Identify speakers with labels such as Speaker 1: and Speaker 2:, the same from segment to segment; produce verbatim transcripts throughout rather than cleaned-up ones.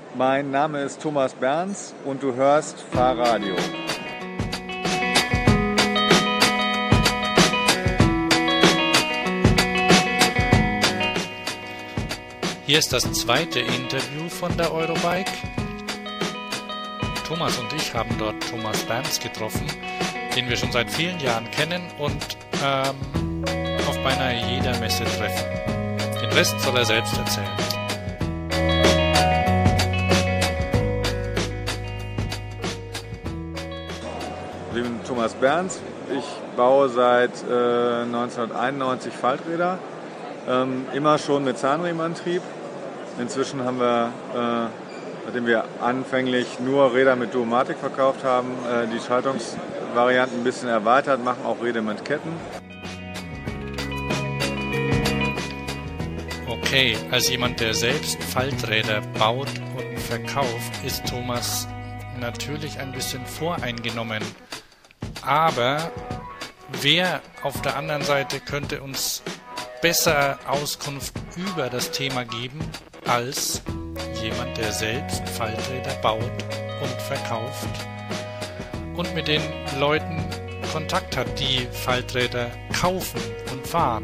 Speaker 1: Mein Name ist Thomas Berns und du hörst Fahrradio.
Speaker 2: Hier ist das zweite Interview von der Eurobike. Thomas und ich haben dort Thomas Berns getroffen, den wir schon seit vielen Jahren kennen und ähm, auf beinahe jeder Messe treffen. Den Rest soll er selbst erzählen.
Speaker 1: Ich bin Thomas Berns. Ich baue seit äh, neunzehnhunderteinundneunzig Falträder, ähm, immer schon mit Zahnriemenantrieb. Inzwischen haben wir, äh, nachdem wir anfänglich nur Räder mit Duomatik verkauft haben, äh, die Schaltungsvarianten ein bisschen erweitert, machen auch Räder mit Ketten.
Speaker 2: Okay, als jemand, der selbst Falträder baut und verkauft, ist Thomas natürlich ein bisschen voreingenommen. Aber wer auf der anderen Seite könnte uns besser Auskunft über das Thema geben, als jemand, der selbst Falträder baut und verkauft und mit den Leuten Kontakt hat, die Falträder kaufen und fahren.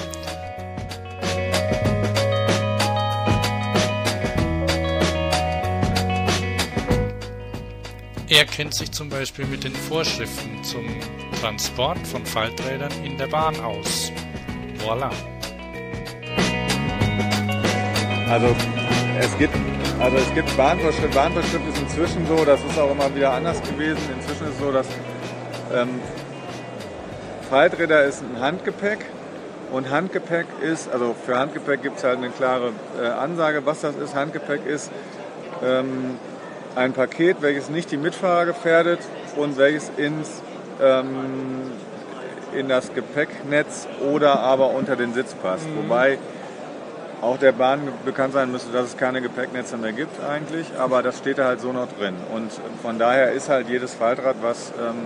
Speaker 2: Er kennt sich zum Beispiel mit den Vorschriften zum Transport von Falträdern in der Bahn aus. Voilà.
Speaker 1: Also es gibt, also es gibt Bahnvorschrift. Bahnvorschrift ist inzwischen so, das ist auch immer wieder anders gewesen. Inzwischen ist es so, dass ähm, Falträder ist ein Handgepäck und Handgepäck ist, also für Handgepäck gibt es halt eine klare äh, Ansage, was das ist. Handgepäck ist ähm, ein Paket, welches nicht die Mitfahrer gefährdet und welches ins, ähm, in das Gepäcknetz oder aber unter den Sitz passt. Mhm. Wobei auch der Bahn bekannt sein müsste, dass es keine Gepäcknetze mehr gibt eigentlich, aber das steht da halt so noch drin. Und von daher ist halt jedes Faltrad, was, ähm,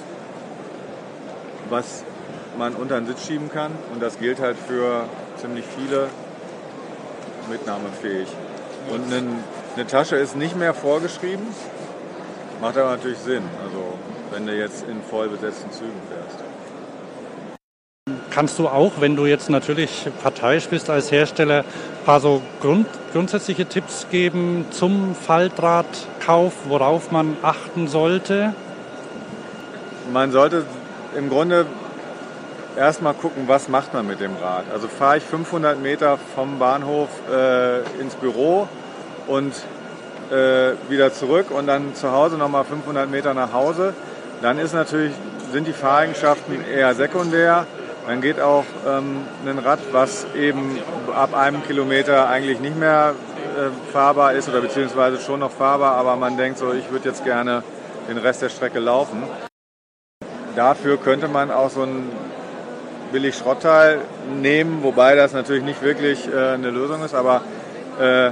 Speaker 1: was man unter den Sitz schieben kann, und das gilt halt für ziemlich viele, mitnahmefähig. Und ein Eine Tasche ist nicht mehr vorgeschrieben, macht aber natürlich Sinn, also wenn du jetzt in voll besetzten Zügen fährst.
Speaker 3: Kannst du auch, wenn du jetzt natürlich parteiisch bist als Hersteller, ein paar so Grund, grundsätzliche Tipps geben zum Faltradkauf, worauf man achten sollte?
Speaker 1: Man sollte im Grunde erstmal gucken, was macht man mit dem Rad. Also fahre ich fünfhundert Meter vom Bahnhof äh, ins Büro und äh, wieder zurück und dann zu Hause nochmal fünfhundert Meter nach Hause, dann ist natürlich, sind die Fahreigenschaften eher sekundär. Dann geht auch ähm, ein Rad, was eben ab einem Kilometer eigentlich nicht mehr äh, fahrbar ist oder beziehungsweise schon noch fahrbar, aber man denkt so, ich würde jetzt gerne den Rest der Strecke laufen. Dafür könnte man auch so ein billig Schrottteil nehmen, wobei das natürlich nicht wirklich äh, eine Lösung ist, aber äh,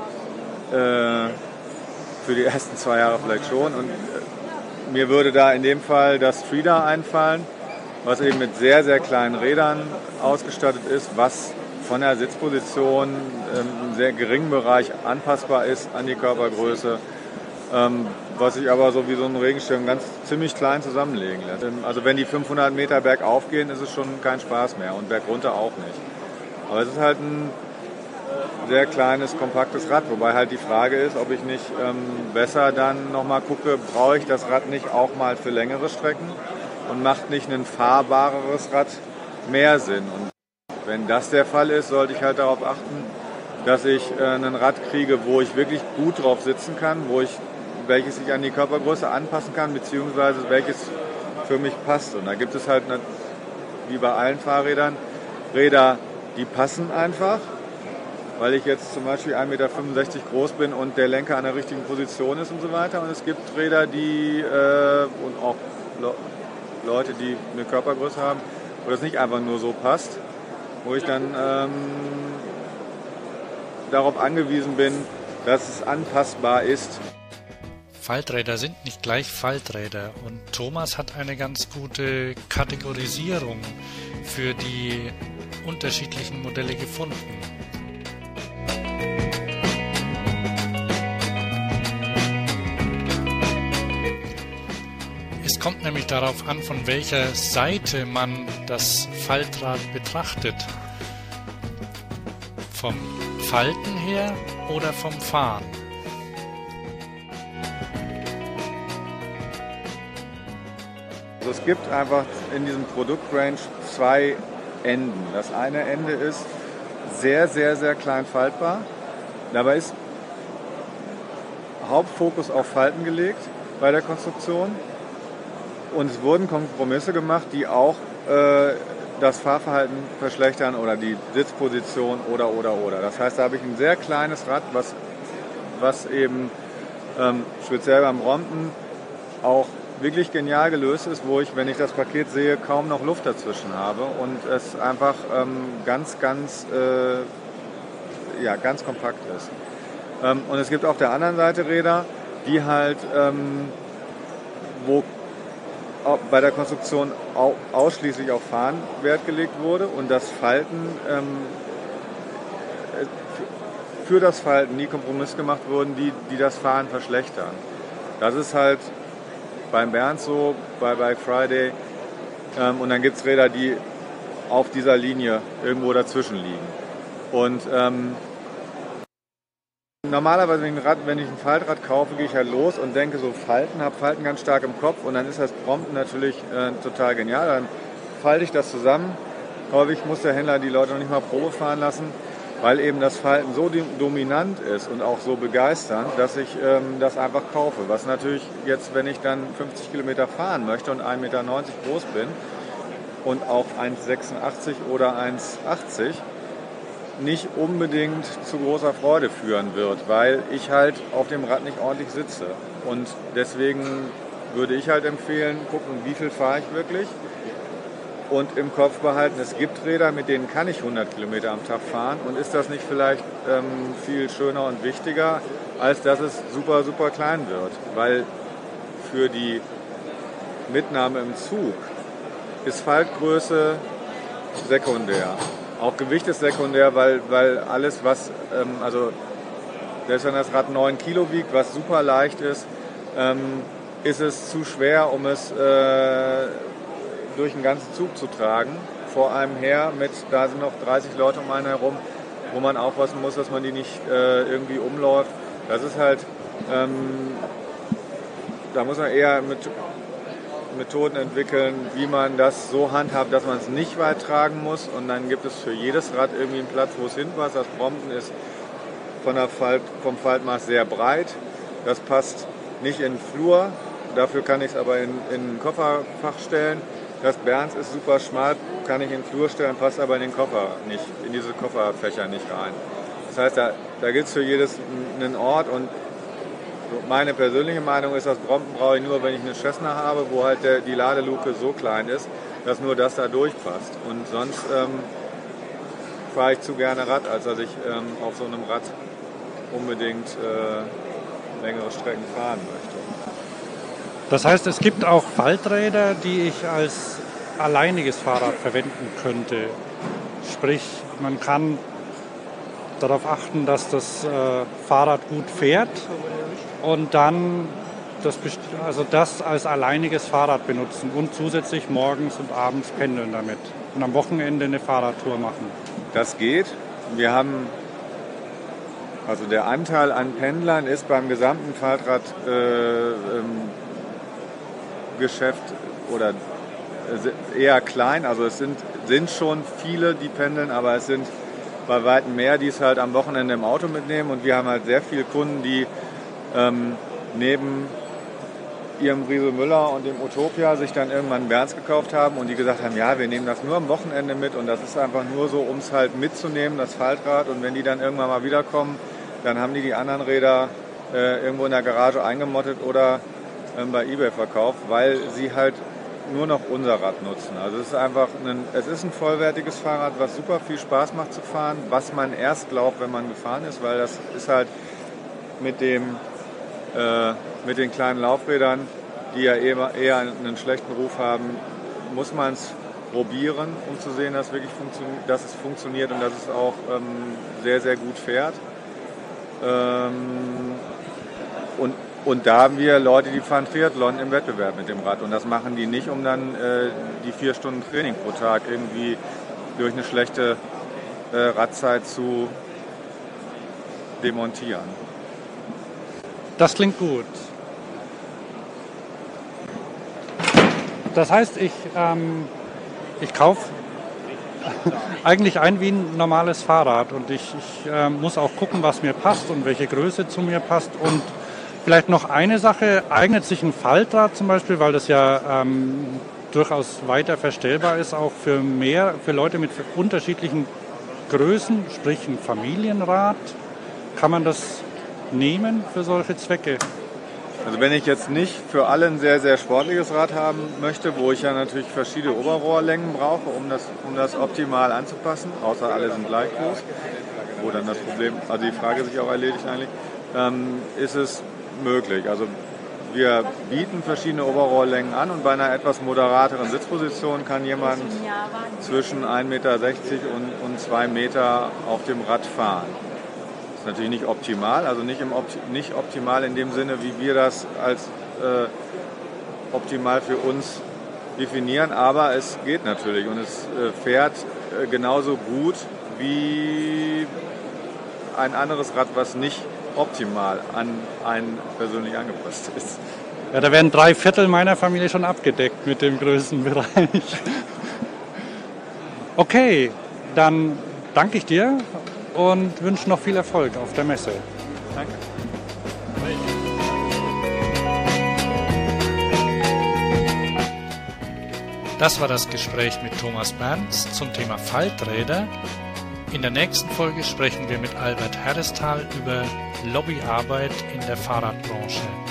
Speaker 1: für die ersten zwei Jahre vielleicht schon. Und mir würde da in dem Fall das Streeder einfallen, was eben mit sehr, sehr kleinen Rädern ausgestattet ist, was von der Sitzposition im sehr geringen Bereich anpassbar ist an die Körpergröße, was sich aber so wie so ein Regenschirm ganz ziemlich klein zusammenlegen lässt. Also wenn die fünfhundert Meter bergauf gehen, ist es schon kein Spaß mehr und bergunter auch nicht. Aber es ist halt ein sehr kleines, kompaktes Rad, wobei halt die Frage ist, ob ich nicht ähm, besser dann nochmal gucke, brauche ich das Rad nicht auch mal für längere Strecken und macht nicht ein fahrbareres Rad mehr Sinn. Und wenn das der Fall ist, sollte ich halt darauf achten, dass ich äh, ein Rad kriege, wo ich wirklich gut drauf sitzen kann, wo ich, welches ich an die Körpergröße anpassen kann, beziehungsweise welches für mich passt. Und da gibt es halt, eine, wie bei allen Fahrrädern, Räder, die passen einfach, weil ich jetzt zum Beispiel ein Meter fünfundsechzig groß bin und der Lenker an der richtigen Position ist und so weiter. Und es gibt Räder, die äh, und auch Le- Leute, die eine Körpergröße haben, wo das nicht einfach nur so passt, wo ich dann ähm, darauf angewiesen bin, dass es anpassbar ist.
Speaker 2: Falträder sind nicht gleich Falträder und Thomas hat eine ganz gute Kategorisierung für die unterschiedlichen Modelle gefunden. Es kommt nämlich darauf an, von welcher Seite man das Faltrad betrachtet. Vom Falten her oder vom Fahren.
Speaker 1: Also es gibt einfach in diesem Produktrange zwei Enden. Das eine Ende ist sehr, sehr, sehr klein faltbar. Dabei ist Hauptfokus auf Falten gelegt bei der Konstruktion. Und es wurden Kompromisse gemacht, die auch äh, das Fahrverhalten verschlechtern oder die Sitzposition oder, oder, oder. Das heißt, da habe ich ein sehr kleines Rad, was, was eben ähm, speziell beim Brompton auch wirklich genial gelöst ist, wo ich, wenn ich das Paket sehe, kaum noch Luft dazwischen habe und es einfach ähm, ganz, ganz, äh, ja, ganz kompakt ist. Ähm, und es gibt auf der anderen Seite Räder, die halt, ähm, wo bei der Konstruktion ausschließlich auf Fahren Wert gelegt wurde und das Falten, ähm, für das Falten nie Kompromisse gemacht wurden, die, die das Fahren verschlechtern. Das ist halt beim Bernd so, bei Bike Friday, ähm, und dann gibt es Räder, die auf dieser Linie irgendwo dazwischen liegen. Und ähm, normalerweise, wenn ich, ein Rad, wenn ich ein Faltrad kaufe, gehe ich halt los und denke so Falten, habe Falten ganz stark im Kopf und dann ist das Brompton natürlich äh, total genial. Dann falte ich das zusammen. Häufig muss der Händler die Leute noch nicht mal Probe fahren lassen, weil eben das Falten so dominant ist und auch so begeisternd, dass ich ähm, das einfach kaufe. Was natürlich jetzt, wenn ich dann fünfzig Kilometer fahren möchte und ein Meter neunzig groß bin und auch eins sechsundachtzig oder eins achtzig, nicht unbedingt zu großer Freude führen wird, weil ich halt auf dem Rad nicht ordentlich sitze. Und deswegen würde ich halt empfehlen, gucken, wie viel fahre ich wirklich und im Kopf behalten, es gibt Räder, mit denen kann ich hundert Kilometer am Tag fahren und ist das nicht vielleicht ähm, viel schöner und wichtiger, als dass es super, super klein wird, weil für die Mitnahme im Zug ist Faltgröße sekundär. Auch Gewicht ist sekundär, weil, weil alles, was, ähm, also selbst wenn das Rad neun Kilo wiegt, was super leicht ist, ähm, ist es zu schwer, um es äh, durch den ganzen Zug zu tragen. Vor einem her mit, da sind noch dreißig Leute um einen herum, wo man aufpassen muss, dass man die nicht äh, irgendwie umläuft. Das ist halt, ähm, da muss man eher mit Methoden entwickeln, wie man das so handhabt, dass man es nicht weit tragen muss. Und dann gibt es für jedes Rad irgendwie einen Platz, wo es hinpasst. Das Brompton ist von der Falt, vom Faltmaß sehr breit. Das passt nicht in den Flur. Dafür kann ich es aber in, in ein Kofferfach stellen. Das Bernds ist super schmal, kann ich in den Flur stellen, passt aber in den Koffer nicht, in diese Kofferfächer nicht rein. Das heißt, da, da gibt es für jedes einen Ort und meine persönliche Meinung ist, das Brompton brauche ich nur, wenn ich eine Cessna habe, wo halt der, die Ladeluke so klein ist, dass nur das da durchpasst. Und sonst ähm, fahre ich zu gerne Rad, als dass ich ähm, auf so einem Rad unbedingt äh, längere Strecken fahren möchte.
Speaker 3: Das heißt, es gibt auch Falträder, die ich als alleiniges Fahrrad verwenden könnte. Sprich, man kann darauf achten, dass das äh, Fahrrad gut fährt und dann das, also das als alleiniges Fahrrad benutzen und zusätzlich morgens und abends pendeln damit und am Wochenende eine Fahrradtour machen. Das geht. Wir haben, also der Anteil an Pendlern ist beim gesamten Faltradgeschäft äh, oder eher klein. Also es sind, sind schon viele, die pendeln, aber es sind bei weitem mehr, die es halt am Wochenende im Auto mitnehmen. Und wir haben halt sehr viele Kunden, die ähm, neben ihrem Riese Müller und dem Utopia sich dann irgendwann Bernds gekauft haben und die gesagt haben, ja, wir nehmen das nur am Wochenende mit und das ist einfach nur so, um es halt mitzunehmen, das Faltrad. Und wenn die dann irgendwann mal wiederkommen, dann haben die die anderen Räder äh, irgendwo in der Garage eingemottet oder ähm, bei eBay verkauft, weil sie halt nur noch unser Rad nutzen. Also es ist einfach ein, es ist ein vollwertiges Fahrrad, was super viel Spaß macht zu fahren, was man erst glaubt, wenn man gefahren ist, weil das ist halt mit dem äh, mit den kleinen Laufrädern, die ja eher, eher einen schlechten Ruf haben, muss man es probieren, um zu sehen, dass, wirklich funktio- dass es funktioniert und dass es auch ähm, sehr, sehr gut fährt. Ähm, und
Speaker 1: Und da haben wir Leute, die fahren Triathlon im Wettbewerb mit dem Rad. Und das machen die nicht, um dann äh, die vier Stunden Training pro Tag irgendwie durch eine schlechte äh, Radzeit zu demontieren.
Speaker 2: Das klingt gut. Das heißt, ich, ähm, ich kaufe eigentlich ein wie ein normales Fahrrad und ich, ich äh, muss auch gucken, was mir passt und welche Größe zu mir passt. Und vielleicht noch eine Sache, eignet sich ein Faltrad zum Beispiel, weil das ja ähm, durchaus weiter verstellbar ist, auch für mehr, für Leute mit unterschiedlichen Größen, sprich ein Familienrad. Kann man das nehmen für solche Zwecke?
Speaker 1: Also wenn ich jetzt nicht für alle ein sehr, sehr sportliches Rad haben möchte, wo ich ja natürlich verschiedene Oberrohrlängen brauche, um das, um das optimal anzupassen, außer alle sind gleich groß, wo dann das Problem, also die Frage sich auch erledigt eigentlich, ähm, ist es möglich. Also wir bieten verschiedene Oberrohrlängen an und bei einer etwas moderateren Sitzposition kann jemand zwischen ein Meter sechzig und, und zwei Meter auf dem Rad fahren. Das ist natürlich nicht optimal, also nicht, im Opti- nicht optimal in dem Sinne, wie wir das als äh, optimal für uns definieren, aber es geht natürlich und es äh, fährt äh, genauso gut wie ein anderes Rad, was nicht optimal an einen persönlich angepasst ist.
Speaker 2: Ja, da werden drei Viertel meiner Familie schon abgedeckt mit dem Größenbereich. Okay, dann danke ich dir und wünsche noch viel Erfolg auf der Messe.
Speaker 1: Danke.
Speaker 2: Das war das Gespräch mit Thomas Berns zum Thema Falträder. In der nächsten Folge sprechen wir mit Albert Herresthal über Lobbyarbeit in der Fahrradbranche.